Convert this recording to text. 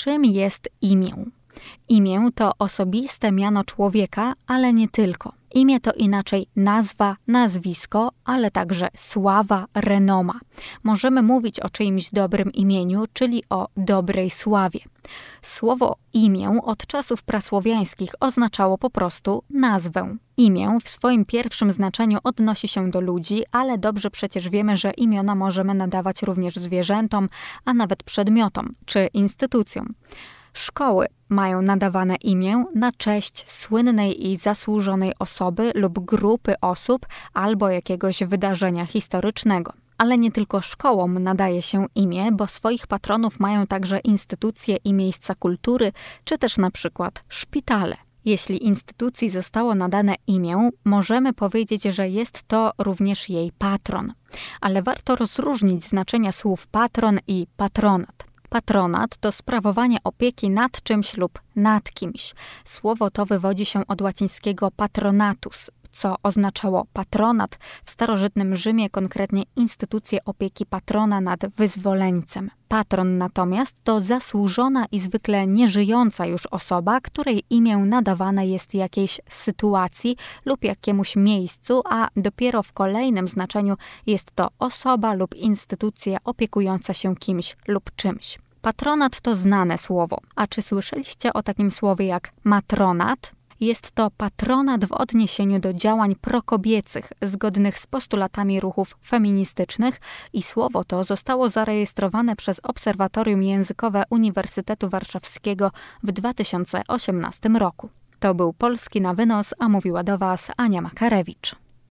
Czym jest imię? Imię to osobiste miano człowieka, ale nie tylko. Imię to inaczej nazwa, nazwisko, ale także sława, renoma. Możemy mówić o czyimś dobrym imieniu, czyli o dobrej sławie. Słowo imię od czasów prasłowiańskich oznaczało po prostu nazwę. Imię w swoim pierwszym znaczeniu odnosi się do ludzi, ale dobrze przecież wiemy, że imiona możemy nadawać również zwierzętom, a nawet przedmiotom czy instytucjom. Szkoły mają nadawane imię na cześć słynnej i zasłużonej osoby lub grupy osób albo jakiegoś wydarzenia historycznego. Ale nie tylko szkołom nadaje się imię, bo swoich patronów mają także instytucje i miejsca kultury, czy też na przykład szpitale. Jeśli instytucji zostało nadane imię, możemy powiedzieć, że jest to również jej patron. Ale warto rozróżnić znaczenia słów patron i patronat. Patronat to sprawowanie opieki nad czymś lub nad kimś. Słowo to wywodzi się od łacińskiego patronatus, co oznaczało patronat, w starożytnym Rzymie konkretnie instytucję opieki patrona nad wyzwoleńcem. Patron natomiast to zasłużona i zwykle nieżyjąca już osoba, której imię nadawane jest jakiejś sytuacji lub jakiemuś miejscu, a dopiero w kolejnym znaczeniu jest to osoba lub instytucja opiekująca się kimś lub czymś. Patronat to znane słowo. A czy słyszeliście o takim słowie jak matronat? Jest to patronat w odniesieniu do działań prokobiecych, zgodnych z postulatami ruchów feministycznych i słowo to zostało zarejestrowane przez Obserwatorium Językowe Uniwersytetu Warszawskiego w 2018 roku. To był Polski na wynos, a mówiła do Was Ania Makarewicz.